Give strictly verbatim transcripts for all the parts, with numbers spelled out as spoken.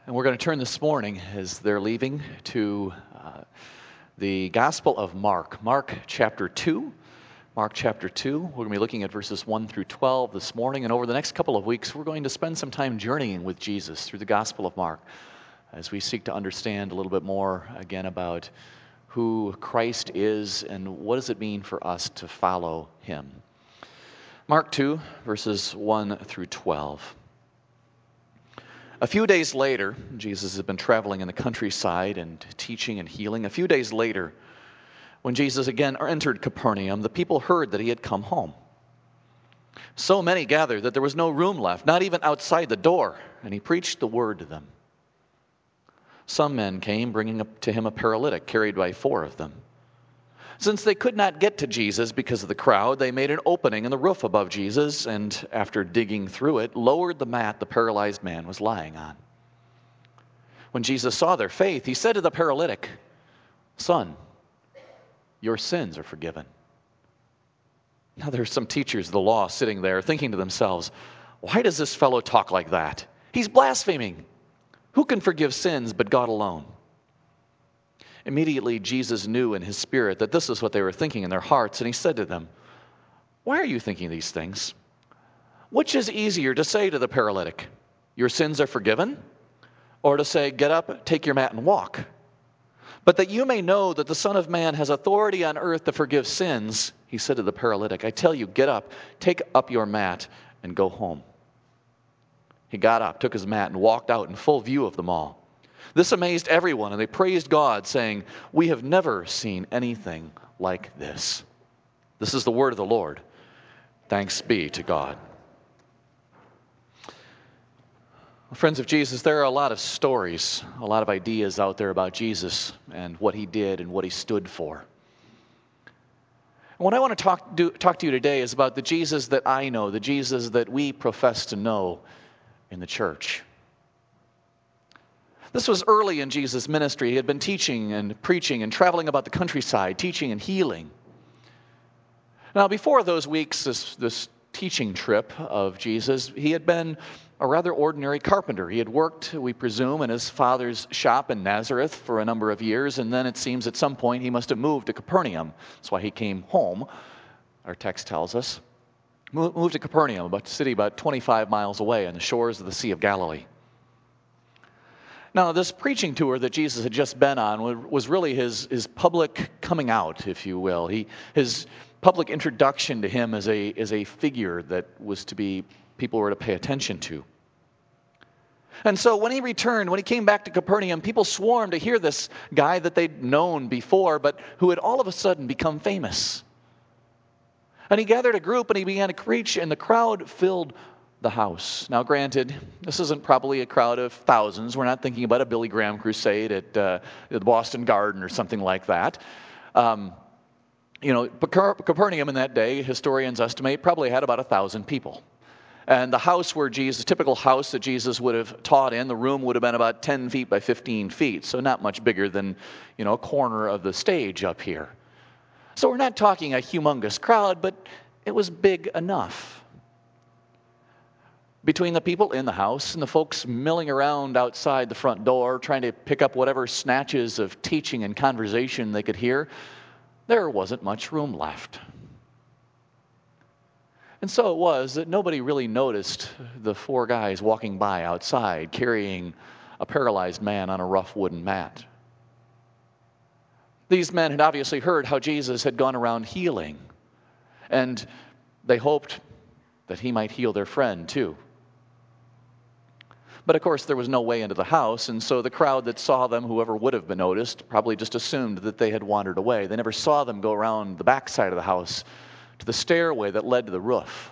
And we're going to turn this morning, as they're leaving, to uh, the Gospel of Mark. Mark chapter two. Mark chapter two. We're going to be looking at verses one through twelve this morning. And over the next couple of weeks, we're going to spend some time journeying with Jesus through the Gospel of Mark as we seek to understand a little bit more, again, about who Christ is and what does it mean for us to follow him. Mark two, verses one through twelve. A few days later, Jesus had been traveling in the countryside and teaching and healing. A few days later, when Jesus again entered Capernaum, the people heard that he had come home. So many gathered that there was no room left, not even outside the door, and he preached the word to them. Some men came, bringing up to him a paralytic carried by four of them. Since they could not get to Jesus because of the crowd, they made an opening in the roof above Jesus, and after digging through it, lowered the mat the paralyzed man was lying on. When Jesus saw their faith, he said to the paralytic, "Son, your sins are forgiven." Now there are some teachers of the law sitting there thinking to themselves, "Why does this fellow talk like that? He's blaspheming. Who can forgive sins but God alone?" Immediately Jesus knew in his spirit that this is what they were thinking in their hearts, and he said to them, "Why are you thinking these things? Which is easier to say to the paralytic, 'Your sins are forgiven,' or to say, 'Get up, take your mat and walk'? But that you may know that the Son of Man has authority on earth to forgive sins," he said to the paralytic, "I tell you, get up, take up your mat, and go home." He got up, took his mat, and walked out in full view of them all. This amazed everyone, and they praised God, saying, "We have never seen anything like this." This is the word of the Lord. Thanks be to God. Friends of Jesus, there are a lot of stories, a lot of ideas out there about Jesus and what he did and what he stood for. And what I want to talk, do, talk to you today is about the Jesus that I know, the Jesus that we profess to know in the church. This was early in Jesus' ministry. He had been teaching and preaching and traveling about the countryside, teaching and healing. Now, before those weeks, this, this teaching trip of Jesus, he had been a rather ordinary carpenter. He had worked, we presume, in his father's shop in Nazareth for a number of years, and then it seems at some point he must have moved to Capernaum. That's why he came home, our text tells us. Moved to Capernaum, a city about twenty-five miles away on the shores of the Sea of Galilee. Now, this preaching tour that Jesus had just been on was really his, his public coming out, if you will. He, his public introduction to him as a, as a figure that was to be, people were to pay attention to. And so when he returned, when he came back to Capernaum, people swarmed to hear this guy that they'd known before, but who had all of a sudden become famous. And he gathered a group and he began to preach, and the crowd filled the house. Now, granted, this isn't probably a crowd of thousands. We're not thinking about a Billy Graham crusade at uh, the Boston Garden or something like that. Um, you know, Capernaum in that day, historians estimate, probably had about a thousand people. And the house where Jesus, typical house that Jesus would have taught in, the room would have been about ten feet by fifteen feet, so not much bigger than, you know, a corner of the stage up here. So we're not talking a humongous crowd, but it was big enough. Between the people in the house and the folks milling around outside the front door, trying to pick up whatever snatches of teaching and conversation they could hear, there wasn't much room left. And so it was that nobody really noticed the four guys walking by outside, carrying a paralyzed man on a rough wooden mat. These men had obviously heard how Jesus had gone around healing, and they hoped that he might heal their friend too. But of course, there was no way into the house, and so the crowd that saw them, whoever would have been noticed, probably just assumed that they had wandered away. They never saw them go around the back side of the house to the stairway that led to the roof,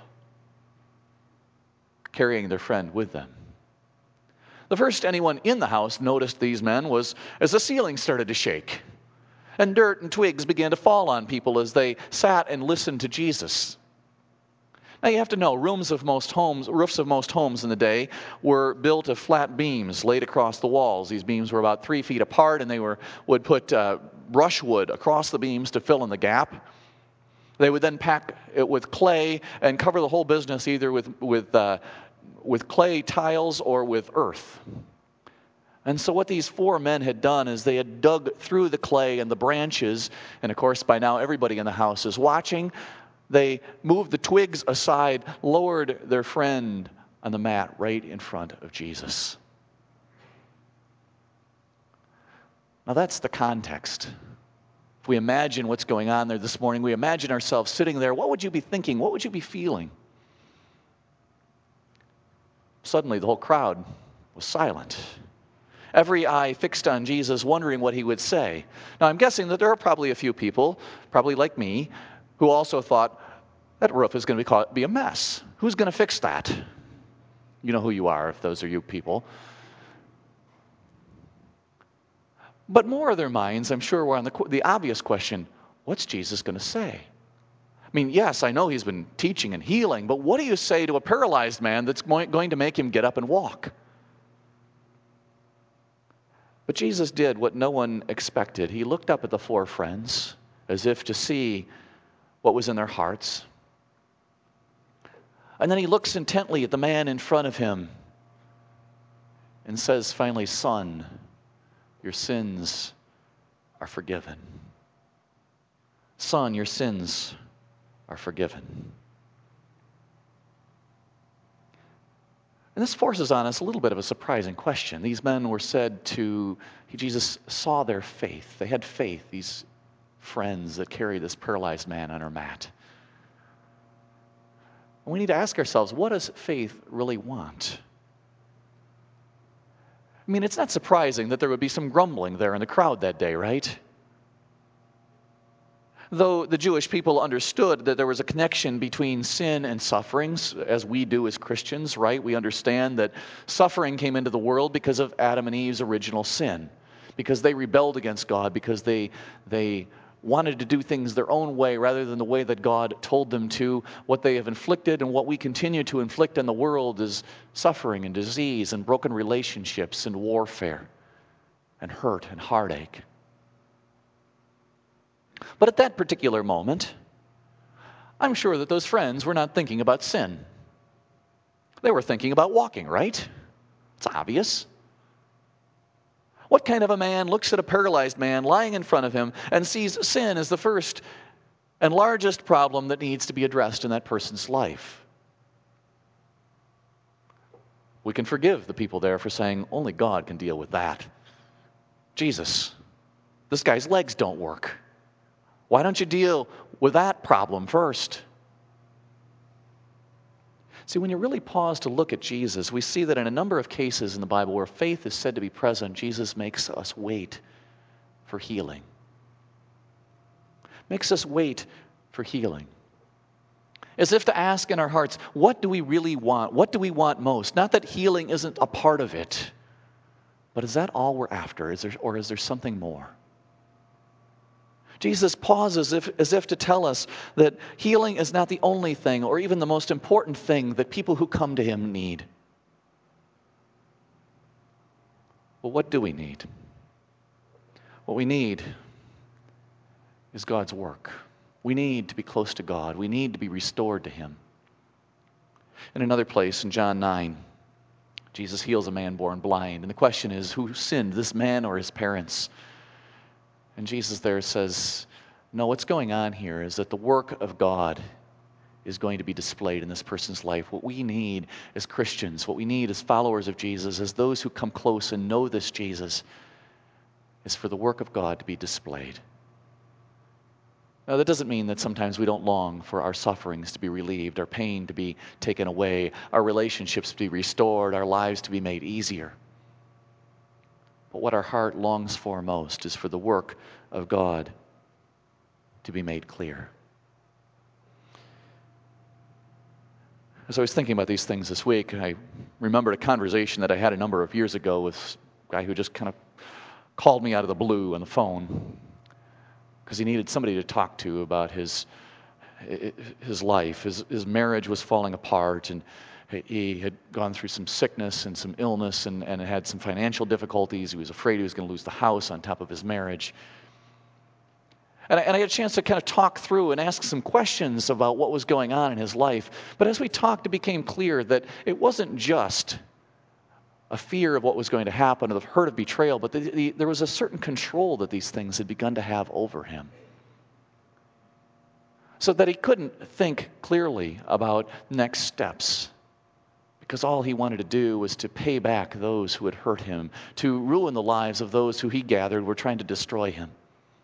carrying their friend with them. The first anyone in the house noticed these men was as the ceiling started to shake, and dirt and twigs began to fall on people as they sat and listened to Jesus. Now you have to know, rooms of most homes, roofs of most homes in the day were built of flat beams laid across the walls. These beams were about three feet apart, and they were would put uh, brushwood across the beams to fill in the gap. They would then pack it with clay and cover the whole business either with with uh, with clay tiles or with earth. And so what these four men had done is they had dug through the clay and the branches, and of course by now everybody in the house is watching. They moved the twigs aside, lowered their friend on the mat right in front of Jesus. Now that's the context. If we imagine what's going on there this morning, we imagine ourselves sitting there, what would you be thinking? What would you be feeling? Suddenly the whole crowd was silent. Every eye fixed on Jesus, wondering what he would say. Now I'm guessing that there are probably a few people, probably like me, who also thought, that roof is going to be, caught, be a mess. Who's going to fix that? You know who you are if those are you people. But more of their minds, I'm sure, were on the, the obvious question, what's Jesus going to say? I mean, yes, I know he's been teaching and healing, but what do you say to a paralyzed man that's going to make him get up and walk? But Jesus did what no one expected. He looked up at the four friends as if to see what was in their hearts. And then he looks intently at the man in front of him and says finally, "Son, your sins are forgiven. Son, your sins are forgiven." And this forces on us a little bit of a surprising question. These men were said to, Jesus saw their faith. They had faith, these friends that carry this paralyzed man on her mat. And we need to ask ourselves, what does faith really want? I mean, it's not surprising that there would be some grumbling there in the crowd that day, right? Though the Jewish people understood that there was a connection between sin and sufferings, as we do as Christians, right? We understand that suffering came into the world because of Adam and Eve's original sin, because they rebelled against God, because they, they wanted to do things their own way rather than the way that God told them to. What they have inflicted and what we continue to inflict on the world is suffering and disease and broken relationships and warfare and hurt and heartache. But at that particular moment, I'm sure that those friends were not thinking about sin. They were thinking about walking, right? It's obvious. What kind of a man looks at a paralyzed man lying in front of him and sees sin as the first and largest problem that needs to be addressed in that person's life? We can forgive the people there for saying, only God can deal with that. Jesus, this guy's legs don't work. Why don't you deal with that problem first? See, when you really pause to look at Jesus, we see that in a number of cases in the Bible where faith is said to be present, Jesus makes us wait for healing. Makes us wait for healing. As if to ask in our hearts, what do we really want? What do we want most? Not that healing isn't a part of it, but is that all we're after? Is there, or is there something more? Jesus pauses as if, as if to tell us that healing is not the only thing or even the most important thing that people who come to him need. Well, what do we need? What we need is God's work. We need to be close to God. We need to be restored to him. In another place, in John nine, Jesus heals a man born blind. And the question is, who sinned, this man or his parents? And Jesus there says, no, what's going on here is that the work of God is going to be displayed in this person's life. What we need as Christians, what we need as followers of Jesus, as those who come close and know this Jesus, is for the work of God to be displayed. Now, that doesn't mean that sometimes we don't long for our sufferings to be relieved, our pain to be taken away, our relationships to be restored, our lives to be made easier. But what our heart longs for most is for the work of God to be made clear. As I was thinking about these things this week, I remembered a conversation that I had a number of years ago with a guy who just kind of called me out of the blue on the phone because he needed somebody to talk to about his his life. His, his marriage was falling apart, and he had gone through some sickness and some illness and, and had some financial difficulties. He was afraid he was going to lose the house on top of his marriage. And I, and I had a chance to kind of talk through and ask some questions about what was going on in his life. But as we talked, it became clear that it wasn't just a fear of what was going to happen, of the hurt of betrayal, but the, the, there was a certain control that these things had begun to have over him. So that he couldn't think clearly about next steps, because all he wanted to do was to pay back those who had hurt him, to ruin the lives of those who he gathered were trying to destroy him.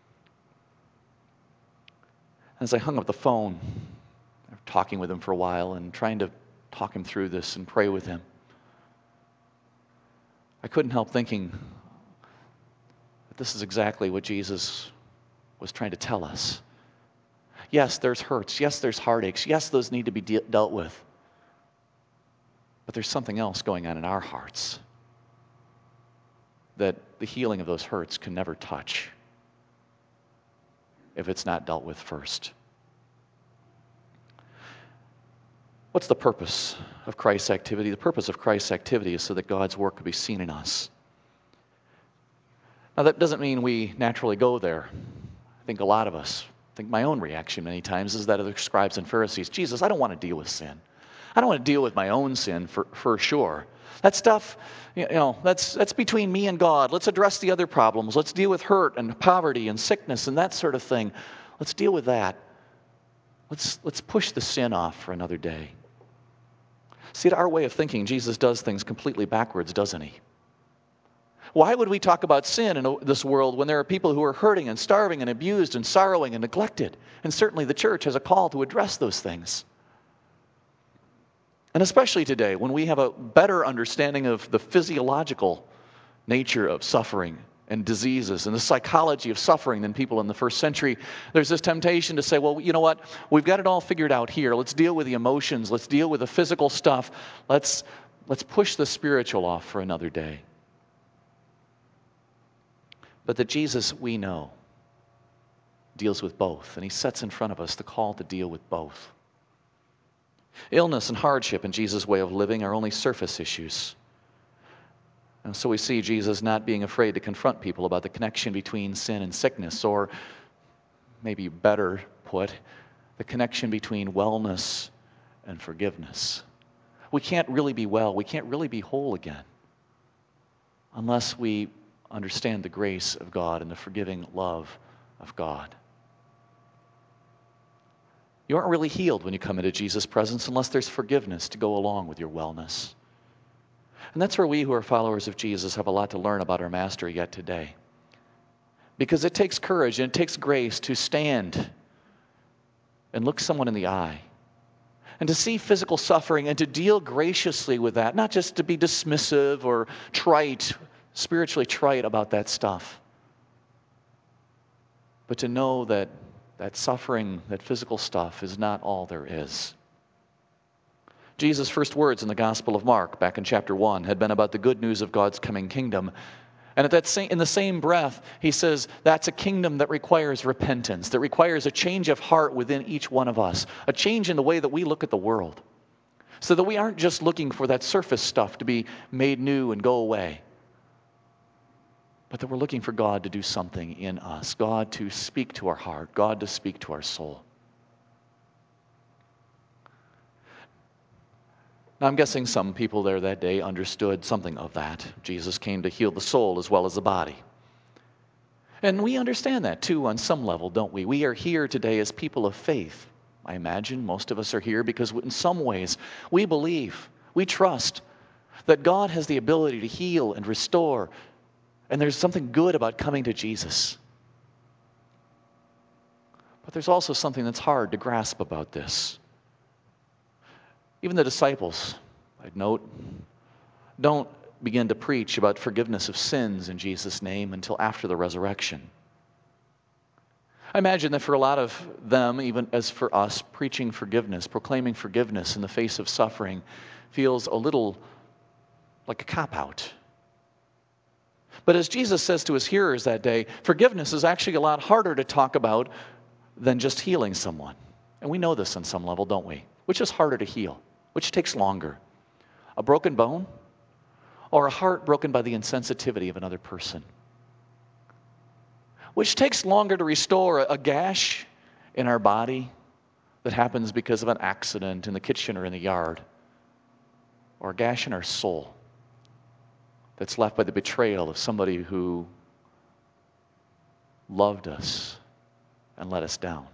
As I hung up the phone, talking with him for a while and trying to talk him through this and pray with him, I couldn't help thinking that this is exactly what Jesus was trying to tell us. Yes, there's hurts. Yes, there's heartaches. Yes, those need to be de- dealt with. But there's something else going on in our hearts that the healing of those hurts can never touch if it's not dealt with first. What's the purpose of Christ's activity? The purpose of Christ's activity is so that God's work could be seen in us. Now, that doesn't mean we naturally go there. I think a lot of us, I think my own reaction many times is that of the scribes and Pharisees. Jesus, I don't want to deal with sin. I don't want to deal with my own sin for, for sure. That stuff, you know, that's, that's between me and God. Let's address the other problems. Let's deal with hurt and poverty and sickness and that sort of thing. Let's deal with that. Let's, let's push the sin off for another day. See, to our way of thinking, Jesus does things completely backwards, doesn't he? Why would we talk about sin in this world when there are people who are hurting and starving and abused and sorrowing and neglected? And certainly the church has a call to address those things. And especially today, when we have a better understanding of the physiological nature of suffering and diseases and the psychology of suffering than people in the first century, there's this temptation to say, well, you know what? We've got it all figured out here. Let's deal with the emotions. Let's deal with the physical stuff. Let's, let's push the spiritual off for another day. But the Jesus we know deals with both, and he sets in front of us the call to deal with both. Illness and hardship in Jesus' way of living are only surface issues. And so we see Jesus not being afraid to confront people about the connection between sin and sickness, or maybe better put, the connection between wellness and forgiveness. We can't really be well, we can't really be whole again unless we understand the grace of God and the forgiving love of God. You aren't really healed when you come into Jesus' presence unless there's forgiveness to go along with your wellness. And that's where we who are followers of Jesus have a lot to learn about our Master yet today. Because it takes courage and it takes grace to stand and look someone in the eye and to see physical suffering and to deal graciously with that, not just to be dismissive or trite, spiritually trite about that stuff, but to know that that suffering, that physical stuff, is not all there is. Jesus' first words in the Gospel of Mark, back in chapter one, had been about the good news of God's coming kingdom. And at that same, in the same breath, he says that's a kingdom that requires repentance, that requires a change of heart within each one of us, a change in the way that we look at the world, so that we aren't just looking for that surface stuff to be made new and go away, but that we're looking for God to do something in us, God to speak to our heart, God to speak to our soul. Now, I'm guessing some people there that day understood something of that. Jesus came to heal the soul as well as the body. And we understand that too on some level, don't we? We are here today as people of faith. I imagine most of us are here because in some ways we believe, we trust that God has the ability to heal and restore. And there's something good about coming to Jesus. But there's also something that's hard to grasp about this. Even the disciples, I'd note, don't begin to preach about forgiveness of sins in Jesus' name until after the resurrection. I imagine that for a lot of them, even as for us, preaching forgiveness, proclaiming forgiveness in the face of suffering feels a little like a cop-out. But as Jesus says to his hearers that day, forgiveness is actually a lot harder to talk about than just healing someone. And we know this on some level, don't we? Which is harder to heal? Which takes longer? A broken bone or a heart broken by the insensitivity of another person? Which takes longer to restore, a gash in our body that happens because of an accident in the kitchen or in the yard, or a gash in our soul that's left by the betrayal of somebody who loved us and let us down.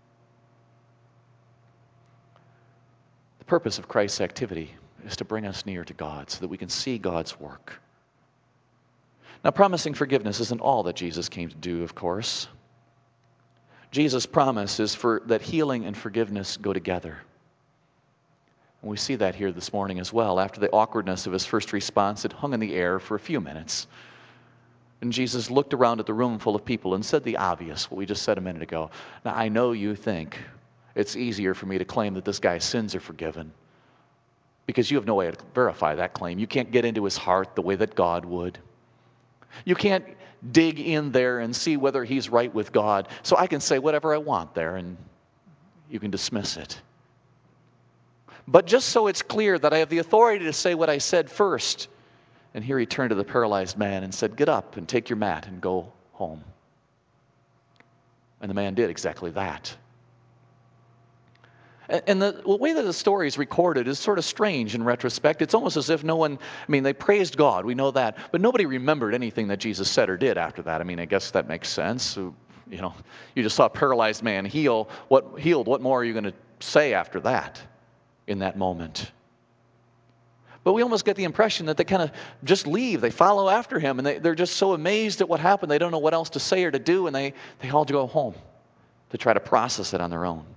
The purpose of Christ's activity is to bring us near to God so that we can see God's work. Now, promising forgiveness isn't all that Jesus came to do, of course. Jesus' promise is for that healing and forgiveness go together. And we see that here this morning as well. After the awkwardness of his first response, it hung in the air for a few minutes. And Jesus looked around at the room full of people and said the obvious, what we just said a minute ago. Now, I know you think it's easier for me to claim that this guy's sins are forgiven, because you have no way to verify that claim. You can't get into his heart the way that God would. You can't dig in there and see whether he's right with God. So I can say whatever I want there, and you can dismiss it. But just so it's clear that I have the authority to say what I said first. And here he turned to the paralyzed man and said, "Get up and take your mat and go home." And the man did exactly that. And the way that the story is recorded is sort of strange in retrospect. It's almost as if no one, I mean, they praised God, we know that, but nobody remembered anything that Jesus said or did after that. I mean, I guess that makes sense. You know, you just saw a paralyzed man heal. What healed? What more are you going to say after that in that moment? But we almost get the impression that they kind of just leave. They follow after him, and they, they're just so amazed at what happened. They don't know what else to say or to do, and they, they all go home to try to process it on their own.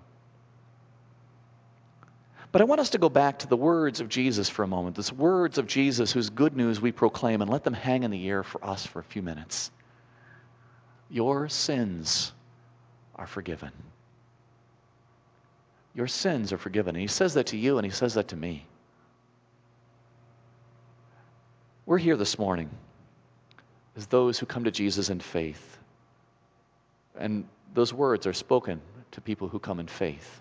But I want us to go back to the words of Jesus for a moment. These words of Jesus whose good news we proclaim, and let them hang in the air for us for a few minutes. Your sins are forgiven. Your sins are forgiven. And he says that to you, and he says that to me. We're here this morning as those who come to Jesus in faith. And those words are spoken to people who come in faith.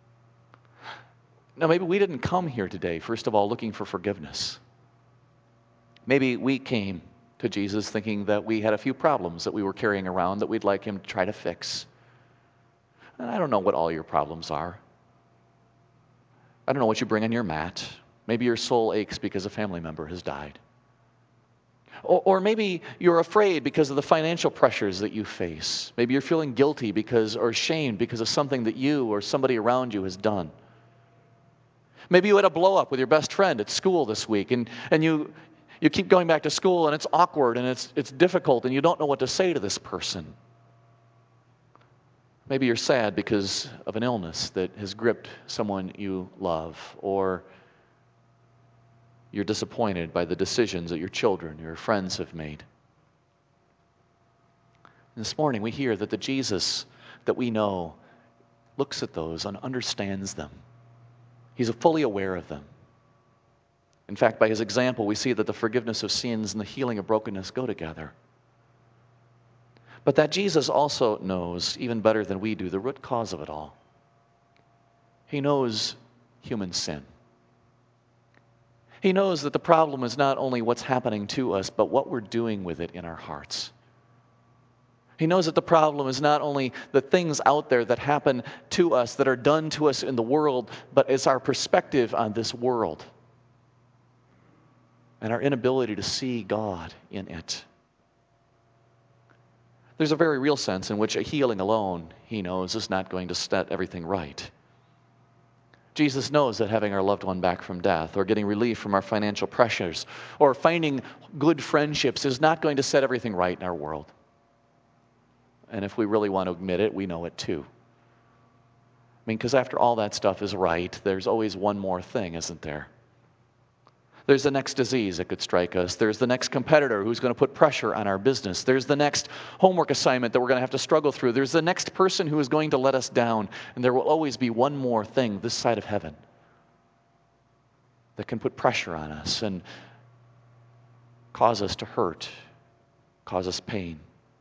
Now, maybe we didn't come here today, first of all, looking for forgiveness. Maybe we came to Jesus thinking that we had a few problems that we were carrying around that we'd like him to try to fix. And I don't know what all your problems are. I don't know what you bring on your mat. Maybe your soul aches because a family member has died. Or, or maybe you're afraid because of the financial pressures that you face. Maybe you're feeling guilty because, or ashamed because of something that you or somebody around you has done. Maybe you had a blow up with your best friend at school this week, and, and you, you keep going back to school, and it's awkward, and it's, it's difficult, and you don't know what to say to this person. Maybe you're sad because of an illness that has gripped someone you love, or you're disappointed by the decisions that your children, your friends have made. And this morning we hear that the Jesus that we know looks at those and understands them. He's fully aware of them. In fact, by his example, we see that the forgiveness of sins and the healing of brokenness go together. But that Jesus also knows, even better than we do, the root cause of it all. He knows human sin. He knows that the problem is not only what's happening to us, but what we're doing with it in our hearts. He knows that the problem is not only the things out there that happen to us, that are done to us in the world, but it's our perspective on this world and our inability to see God in it. There's a very real sense in which a healing alone, he knows, is not going to set everything right. Jesus knows that having our loved one back from death, or getting relief from our financial pressures, or finding good friendships is not going to set everything right in our world. And if we really want to admit it, we know it too. I mean, because after all that stuff is right, there's always one more thing, isn't there? There's the next disease that could strike us. There's the next competitor who's going to put pressure on our business. There's the next homework assignment that we're going to have to struggle through. There's the next person who is going to let us down. And there will always be one more thing this side of heaven that can put pressure on us and cause us to hurt, cause us pain.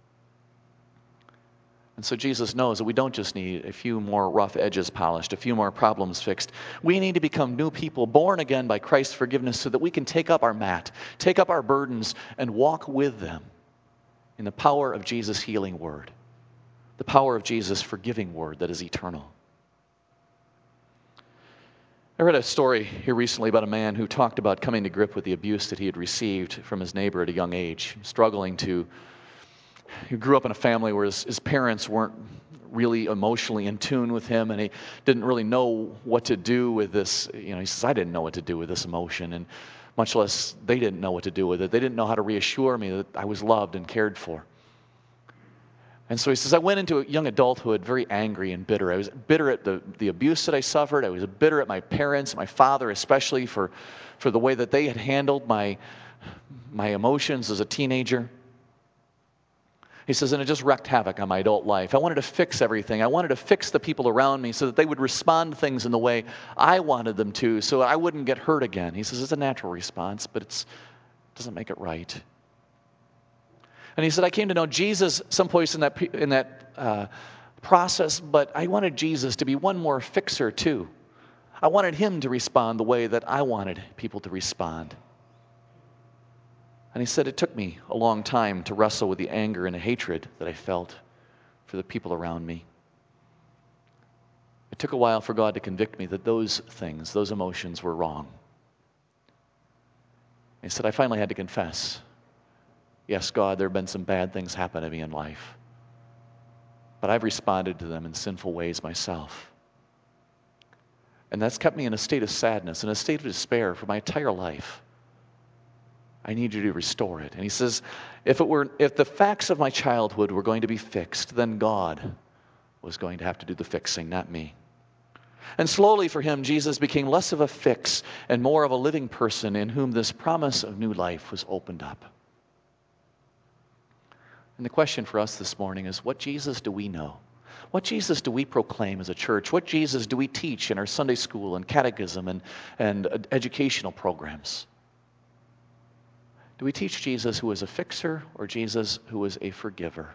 And so Jesus knows that we don't just need a few more rough edges polished, a few more problems fixed. We need to become new people, born again by Christ's forgiveness, so that we can take up our mat, take up our burdens, and walk with them in the power of Jesus' healing word, the power of Jesus' forgiving word that is eternal. I read a story here recently about a man who talked about coming to grip with the abuse that he had received from his neighbor at a young age, struggling to, he grew up in a family where his, his parents weren't really emotionally in tune with him, and he didn't really know what to do with this. You know, he says, I didn't know what to do with this emotion, and much less they didn't know what to do with it. They didn't know how to reassure me that I was loved and cared for. And so he says, I went into young adulthood very angry and bitter. I was bitter at the, the abuse that I suffered. I was bitter at my parents, my father especially, for, for the way that they had handled my, my emotions as a teenager. He says, and it just wreaked havoc on my adult life. I wanted to fix everything. I wanted to fix the people around me so that they would respond to things in the way I wanted them to, so I wouldn't get hurt again. He says, it's a natural response, but it's, it doesn't make it right. And he said, I came to know Jesus someplace in that, in that uh, process, but I wanted Jesus to be one more fixer too. I wanted him to respond the way that I wanted people to respond. And he said, it took me a long time to wrestle with the anger and the hatred that I felt for the people around me. It took a while for God to convict me that those things, those emotions were wrong. He said, I finally had to confess. Yes, God, there have been some bad things happen to me in life, but I've responded to them in sinful ways myself. And that's kept me in a state of sadness, in a state of despair for my entire life. I need you to restore it. And he says, if it were, if the facts of my childhood were going to be fixed, then God was going to have to do the fixing, not me. And slowly for him, Jesus became less of a fix and more of a living person in whom this promise of new life was opened up. And the question for us this morning is, what Jesus do we know? What Jesus do we proclaim as a church? What Jesus do we teach in our Sunday school and catechism and, and educational programs? Do we teach Jesus who is a fixer or Jesus who is a forgiver?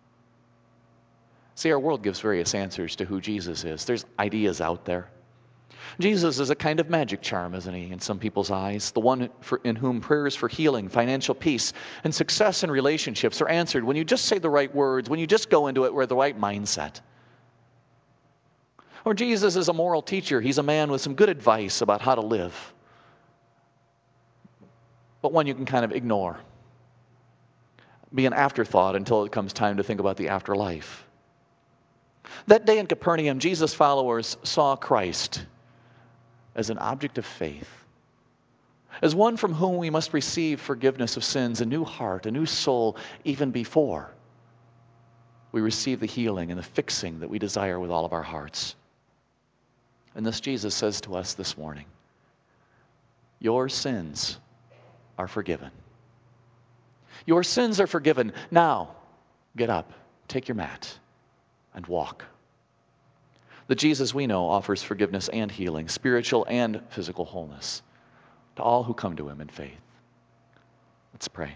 See, our world gives various answers to who Jesus is. There's ideas out there. Jesus is a kind of magic charm, isn't he, in some people's eyes? The one for, in whom prayers for healing, financial peace, and success in relationships are answered when you just say the right words, when you just go into it with the right mindset. Or Jesus is a moral teacher. He's a man with some good advice about how to live, but one you can kind of ignore. Be an afterthought until it comes time to think about the afterlife. That day in Capernaum, Jesus' followers saw Christ as an object of faith, as one from whom we must receive forgiveness of sins, a new heart, a new soul, even before we receive the healing and the fixing that we desire with all of our hearts. And this Jesus says to us this morning, your sins are forgiven. Your sins are forgiven. Now, get up, take your mat, and walk. The Jesus we know offers forgiveness and healing, spiritual and physical wholeness to all who come to him in faith. Let's pray.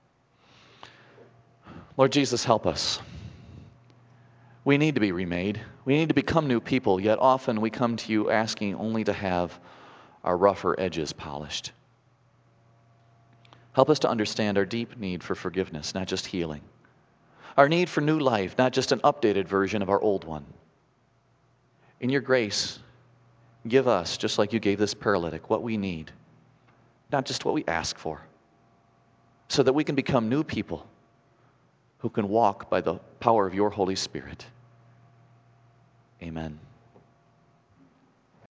Lord Jesus, help us. We need to be remade. We need to become new people, yet often we come to you asking only to have our rougher edges polished. Help us to understand our deep need for forgiveness, not just healing. Our need for new life, not just an updated version of our old one. In your grace, give us, just like you gave this paralytic, what we need, not just what we ask for, so that we can become new people who can walk by the power of your Holy Spirit. Amen.